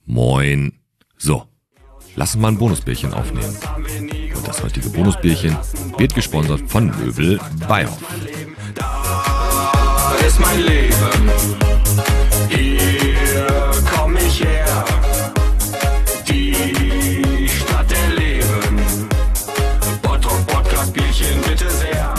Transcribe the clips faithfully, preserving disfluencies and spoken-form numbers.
Moin. So, lass uns mal ein Bonusbierchen aufnehmen. Und das heutige Bonusbierchen wird gesponsert von Möbel Beihoff. Da ist mein Leben, hier komm ich her, die Stadt der Leben, Bottrop Podcast Bierchen bitte sehr.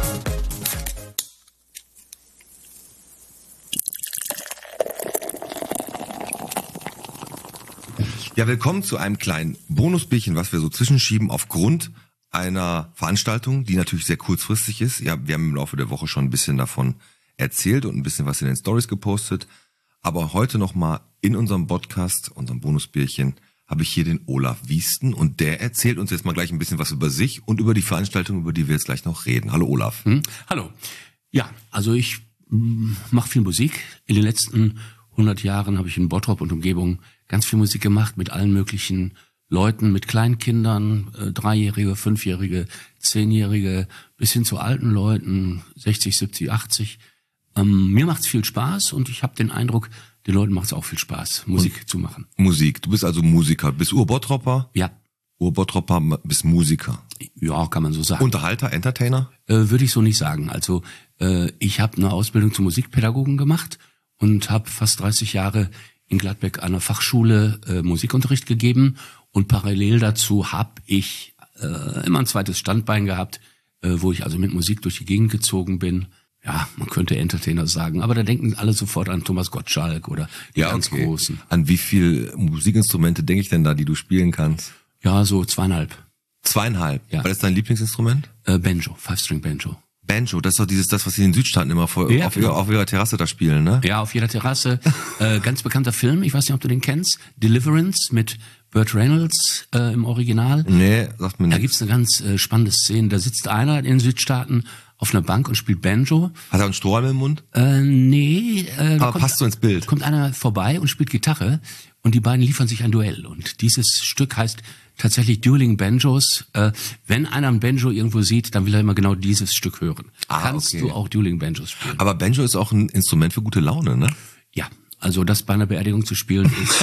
Ja, willkommen zu einem kleinen Bonusbierchen, was wir so zwischenschieben aufgrund einer Veranstaltung, die natürlich sehr kurzfristig ist. Ja, wir haben im Laufe der Woche schon ein bisschen davon erzählt und ein bisschen was in den Stories gepostet. Aber heute nochmal in unserem Podcast, unserem Bonusbierchen, habe ich hier den Olaf Wiesten und der erzählt uns jetzt mal gleich ein bisschen was über sich und über die Veranstaltung, über die wir jetzt gleich noch reden. Hallo Olaf. Hm, hallo. Ja, also ich mache viel Musik. In den letzten hundert Jahren habe ich in Bottrop und Umgebung ganz viel Musik gemacht mit allen möglichen Leuten, mit Kleinkindern, äh, Dreijährige, Fünfjährige, Zehnjährige, bis hin zu alten Leuten, sechzig, siebzig, achtzig. Ähm, mir macht's viel Spaß und ich habe den Eindruck, den Leuten macht's auch viel Spaß, Musik und zu machen. Musik, du bist also Musiker, bist Ur-Bottropper? Ja. Ur-Bottropper, bist Musiker. Ja, kann man so sagen. Unterhalter, Entertainer? Äh, würde ich so nicht sagen. Also äh, ich habe eine Ausbildung zum Musikpädagogen gemacht und habe fast dreißig Jahre in Gladbeck an der Fachschule äh, Musikunterricht gegeben und parallel dazu habe ich äh, immer ein zweites Standbein gehabt, äh, wo ich also mit Musik durch die Gegend gezogen bin. Ja, man könnte Entertainer sagen, aber da denken alle sofort an Thomas Gottschalk oder die Ja, ganz okay. Großen. An wie viel Musikinstrumente denke ich denn da, die du spielen kannst? Ja, so zweieinhalb. Zweieinhalb. Ja. Was ist dein Lieblingsinstrument? Äh, Banjo, Five-String-Banjo. Banjo, das ist doch dieses, das, was in den Südstaaten immer vor, Ja, auf, genau. ihrer, auf ihrer Terrasse da spielen, ne? Ja, auf jeder Terrasse. äh, ganz bekannter Film, ich weiß nicht, ob du den kennst, Deliverance mit Burt Reynolds äh, im Original. Nee, sagt mir Da nicht. gibt's eine ganz äh, spannende Szene. Da sitzt einer in den Südstaaten auf einer Bank und spielt Banjo. Hat er einen Strohhalm im Mund? Äh, nee, äh, da Aber kommt, passt so ins Bild. kommt einer vorbei und spielt Gitarre und die beiden liefern sich ein Duell. Und dieses Stück heißt tatsächlich Dueling Banjos. Äh, wenn einer ein Banjo irgendwo sieht, dann will er immer genau dieses Stück hören. Ah, Kannst okay. du auch Dueling Banjos spielen? Aber Banjo ist auch ein Instrument für gute Laune, ne? Ja, also das bei einer Beerdigung zu spielen ist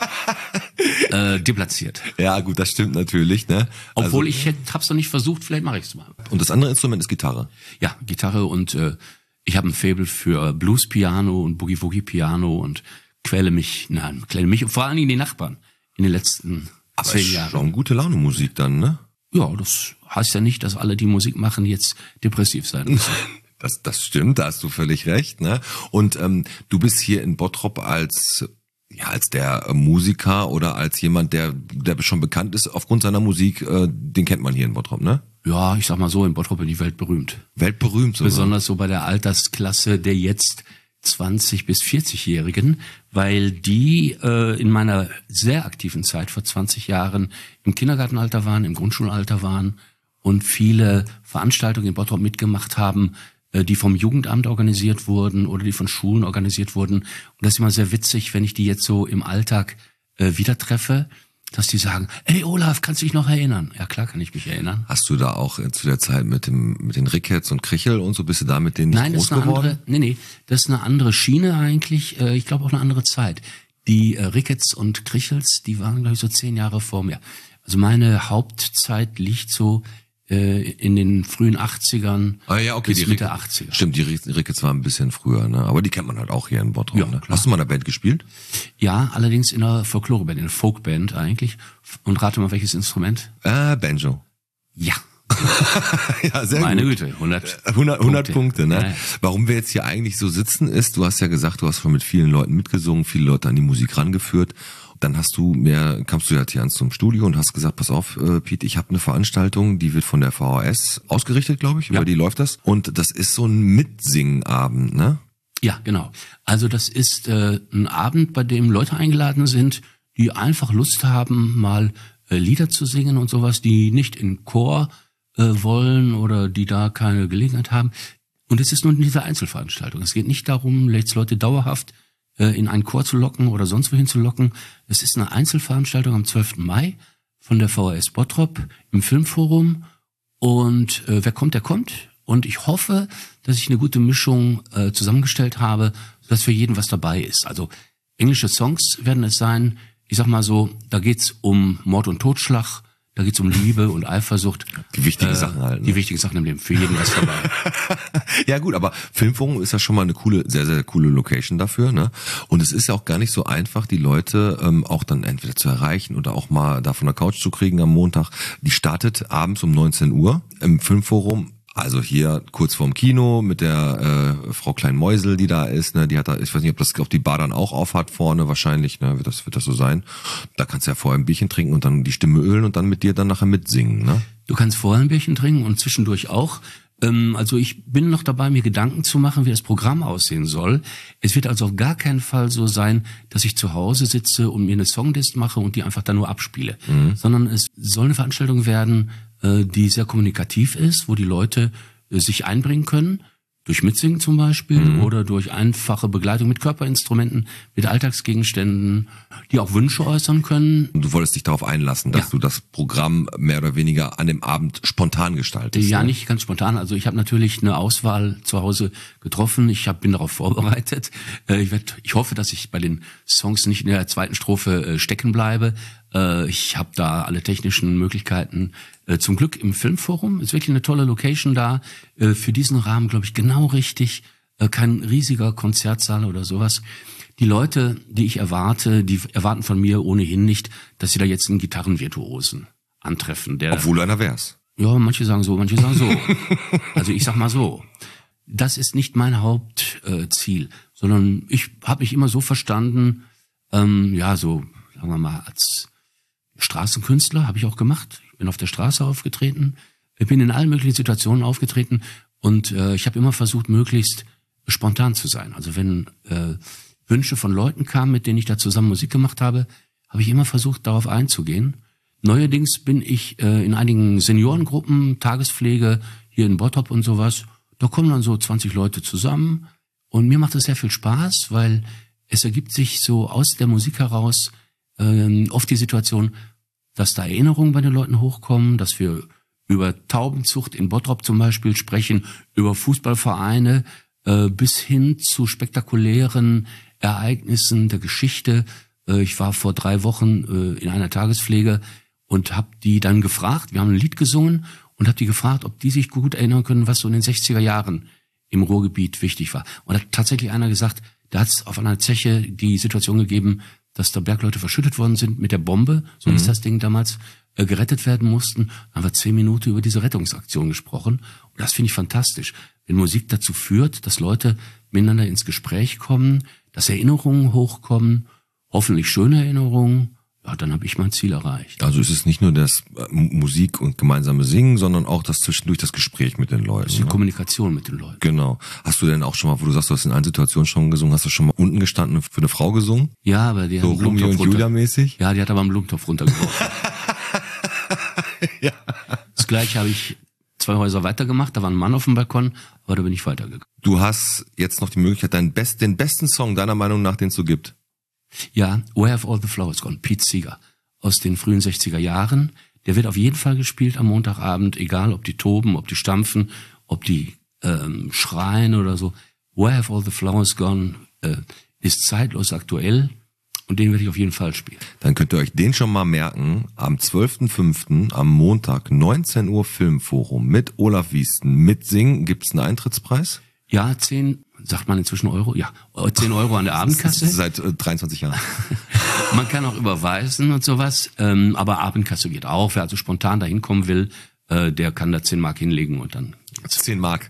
äh, deplatziert. Ja, gut, das stimmt natürlich, ne? Obwohl Also, ich hätte, hab's noch nicht versucht, vielleicht mache ich's mal. und das andere Instrument ist Gitarre. Ja, Gitarre und äh, ich habe ein Faible für Blues-Piano und Boogie-Woogie-Piano und quäle mich, nein, quäle mich und vor allen Dingen die Nachbarn in den letzten Aber zehn ist Jahren. schon gute Laune Musik dann, ne? Ja, das heißt ja nicht, dass alle, die Musik machen, jetzt depressiv sein müssen. Das, das stimmt, da hast du völlig recht, ne? Und ähm, du bist hier in Bottrop als ja als der äh, Musiker oder als jemand, der der schon bekannt ist aufgrund seiner Musik, äh, den kennt man hier in Bottrop, ne? Ja, ich sag mal so, in Bottrop bin ich weltberühmt. Weltberühmt sogar. Besonders so bei der Altersklasse der jetzt zwanzig- bis vierzig-Jährigen, weil die äh, in meiner sehr aktiven Zeit vor zwanzig Jahren im Kindergartenalter waren, im Grundschulalter waren und viele Veranstaltungen in Bottrop mitgemacht haben, äh, die vom Jugendamt organisiert wurden oder die von Schulen organisiert wurden. Und das ist immer sehr witzig, wenn ich die jetzt so im Alltag äh, wieder treffe, dass die sagen, ey Olaf, kannst du dich noch erinnern? Ja klar, kann ich mich erinnern. Hast du da auch äh, zu der Zeit mit dem mit den Ricketts und Krichel und so bist du da mit denen nicht Nein, das groß ist eine geworden? andere, nee, nee, das ist eine andere Schiene eigentlich, äh, ich glaube auch eine andere Zeit. Die äh, Ricketts und Krichels, die waren, glaube ich, so zehn Jahre vor mir. Also meine Hauptzeit liegt so äh, in den frühen achtzigern Ah ja, okay, bis die Mitte Rick- achtziger. Stimmt, die Rick- Ricketts waren ein bisschen früher, ne? Aber die kennt man halt auch hier in Bottrop, Ja, ne? klar. Hast du mal in der Band gespielt? Ja, allerdings in einer Folkloreband, in einer Folkband eigentlich. Und rate mal, welches Instrument? Äh, Banjo. Ja, Ja, sehr meine gut. Güte, hundert, hundert, hundert Punkte, ne? Ja, ja. Warum wir jetzt hier eigentlich so sitzen ist, du hast ja gesagt, du hast schon mit vielen Leuten mitgesungen, viele Leute an die Musik rangeführt. Dann hast du mir, kamst du ja hier ans zum Studio und hast gesagt, pass auf, äh, Piet, ich habe eine Veranstaltung, die wird von der V H S ausgerichtet, glaube ich, über Ja. die läuft das. Und das ist so ein Mitsingenabend, ne? Ja, genau. Also das ist äh, ein Abend, bei dem Leute eingeladen sind, die einfach Lust haben, mal äh, Lieder zu singen und sowas, die nicht in Chor äh, wollen oder die da keine Gelegenheit haben. Und es ist nur diese Einzelveranstaltung. Es geht nicht darum, jetzt Leute dauerhaft äh, in einen Chor zu locken oder sonst wohin zu locken. Es ist eine Einzelveranstaltung am zwölften Mai von der V H S Bottrop im Filmforum. Und äh, wer kommt, der kommt. Und ich hoffe, dass ich eine gute Mischung äh, zusammengestellt habe, sodass für jeden was dabei ist. Also englische Songs werden es sein. ich sag mal so, da geht's um Mord und Totschlag, da geht's um Liebe und Eifersucht. Die wichtigen äh, Sachen halt. Ne? Die wichtigen Sachen im Leben, für jeden was dabei. Ja gut, aber Filmforum ist ja schon mal eine coole, sehr, sehr coole Location dafür, ne? Und es ist ja auch gar nicht so einfach, die Leute ähm, auch dann entweder zu erreichen oder auch mal da von der Couch zu kriegen am Montag. Die startet abends um neunzehn Uhr im Filmforum. Also hier kurz vorm Kino mit der äh, Frau Klein-Meusel, die da ist, ne, die hat da, ich weiß nicht, ob das, ob die Bar dann auch auf hat vorne, wahrscheinlich, ne, wird das, wird das so sein. Da kannst du ja vorher ein Bierchen trinken und dann die Stimme ölen und dann mit dir dann nachher mitsingen, ne? Du kannst vorher ein Bierchen trinken und zwischendurch auch. Ähm, also ich bin noch dabei, mir Gedanken zu machen, wie das Programm aussehen soll. Es wird also auf gar keinen Fall so sein, dass ich zu Hause sitze und mir eine Songlist mache und die einfach dann nur abspiele, mhm. sondern es soll eine Veranstaltung werden, die sehr kommunikativ ist, wo die Leute sich einbringen können, durch Mitsingen zum Beispiel mhm. oder durch einfache Begleitung mit Körperinstrumenten, mit Alltagsgegenständen, die auch Wünsche äußern können. Und du wolltest dich darauf einlassen, dass ja. du das Programm mehr oder weniger an dem Abend spontan gestaltest. Ja, ne? nicht ganz spontan. Also ich habe natürlich eine Auswahl zu Hause getroffen. Ich hab, bin darauf vorbereitet. Ich, werd, ich hoffe, dass ich bei den Songs nicht in der zweiten Strophe stecken bleibe. Ich habe da alle technischen Möglichkeiten. Zum Glück im Filmforum ist wirklich eine tolle Location da. Für diesen Rahmen, glaube ich, genau richtig. Kein riesiger Konzertsaal oder sowas. Die Leute, die ich erwarte, die erwarten von mir ohnehin nicht, dass sie da jetzt einen Gitarrenvirtuosen antreffen. Der, Obwohl einer wär's. Ja, manche sagen so, manche sagen so. Also ich sag mal so. Das ist nicht mein Hauptziel, sondern ich habe mich immer so verstanden, ähm, ja, so, sagen wir mal, als Straßenkünstler habe ich auch gemacht. Ich bin auf der Straße aufgetreten. Ich bin in allen möglichen Situationen aufgetreten und äh, ich habe immer versucht, möglichst spontan zu sein. Also wenn äh, Wünsche von Leuten kamen, mit denen ich da zusammen Musik gemacht habe, habe ich immer versucht, darauf einzugehen. Neuerdings bin ich äh, in einigen Seniorengruppen, Tagespflege, hier in Bottrop und sowas. Da kommen dann so zwanzig Leute zusammen und mir macht es sehr viel Spaß, weil es ergibt sich so aus der Musik heraus äh, oft die Situation, dass da Erinnerungen bei den Leuten hochkommen, dass wir über Taubenzucht in Bottrop zum Beispiel sprechen, über Fußballvereine äh, bis hin zu spektakulären Ereignissen der Geschichte. Äh, ich war vor drei Wochen äh, in einer Tagespflege und habe die dann gefragt, wir haben ein Lied gesungen und habe die gefragt, ob die sich gut erinnern können, was so in den sechziger Jahren im Ruhrgebiet wichtig war. Und da hat tatsächlich einer gesagt, da hat es auf einer Zeche die Situation gegeben, dass da Bergleute verschüttet worden sind mit der Bombe, so mhm. ist das Ding damals, äh, gerettet werden mussten. Dann haben wir zehn Minuten über diese Rettungsaktion gesprochen. Und das finde ich fantastisch, wenn Musik dazu führt, dass Leute miteinander ins Gespräch kommen, dass Erinnerungen hochkommen, hoffentlich schöne Erinnerungen. Ja, dann habe ich mein Ziel erreicht. Also es ist nicht nur das äh, Musik und gemeinsame Singen, sondern auch das zwischendurch das Gespräch mit den Leuten. Das ist die ne? Kommunikation mit den Leuten. Genau. Hast du denn auch schon mal, wo du sagst, du hast in allen Situationen schon gesungen, hast du schon mal unten gestanden für eine Frau gesungen? Ja, aber die so hat einen Romeo und Julia mäßig? Ja, die hat aber einen Blumentopf runtergeworfen. Ja. Das gleiche habe ich zwei Häuser weitergemacht, da war ein Mann auf dem Balkon, aber da bin ich weitergegangen. Du hast jetzt noch die Möglichkeit, deinen Best, den besten Song deiner Meinung nach, den es so gibt. Ja, Where Have All the Flowers Gone, Pete Seeger aus den frühen sechziger Jahren. Der wird auf jeden Fall gespielt am Montagabend, egal ob die toben, ob die stampfen, ob die ähm, schreien oder so. Where Have All the Flowers Gone äh, ist zeitlos aktuell und den werde ich auf jeden Fall spielen. Dann könnt ihr euch den schon mal merken. Am zwölften fünften am Montag, neunzehn Uhr Filmforum mit Olaf Wiesten. Mit Singen gibt's einen Eintrittspreis? Ja, zehn, sagt man inzwischen Euro? Ja, zehn Euro an der Abendkasse. Seit äh, dreiundzwanzig Jahren. Man kann auch überweisen und sowas, ähm, aber Abendkasse geht auch. Wer also spontan dahin kommen will, äh, der kann da zehn Mark hinlegen und dann... zehn Mark.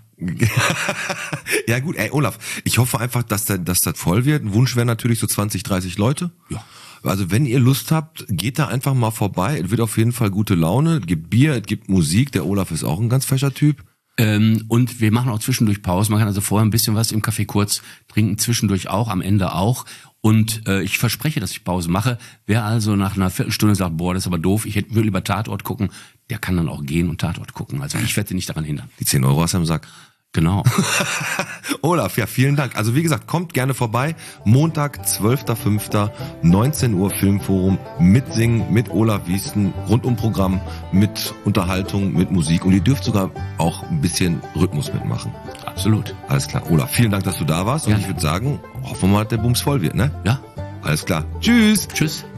Ja gut, ey Olaf, ich hoffe einfach, dass das, dass das voll wird. Ein Wunsch wäre natürlich so zwanzig, dreißig Leute. Ja. Also wenn ihr Lust habt, geht da einfach mal vorbei. Es wird auf jeden Fall gute Laune. Es gibt Bier, es gibt Musik. Der Olaf ist auch ein ganz fescher Typ. Ähm, und wir machen auch zwischendurch Pause. Man kann also vorher ein bisschen was im Café kurz trinken, zwischendurch auch, am Ende auch. Und äh, ich verspreche, dass ich Pause mache. Wer also nach einer Viertelstunde sagt, boah, das ist aber doof, ich hätte, will lieber Tatort gucken, der kann dann auch gehen und Tatort gucken. Also ich werde nicht daran hindern. Die zehn Euro hast du im Sack. Genau. Olaf, ja, vielen Dank. Also wie gesagt, kommt gerne vorbei. Montag, zwölften fünften neunzehn Uhr Filmforum mit Singen, mit Olaf Wiesten, Rundumprogramm, mit Unterhaltung, mit Musik. Und ihr dürft sogar auch ein bisschen Rhythmus mitmachen. Absolut. Alles klar. Olaf, vielen Dank, dass du da warst. Und ja. ich würde sagen, hoffen wir mal, dass der Bums voll wird, ne? Ja. Alles klar. Tschüss. Tschüss.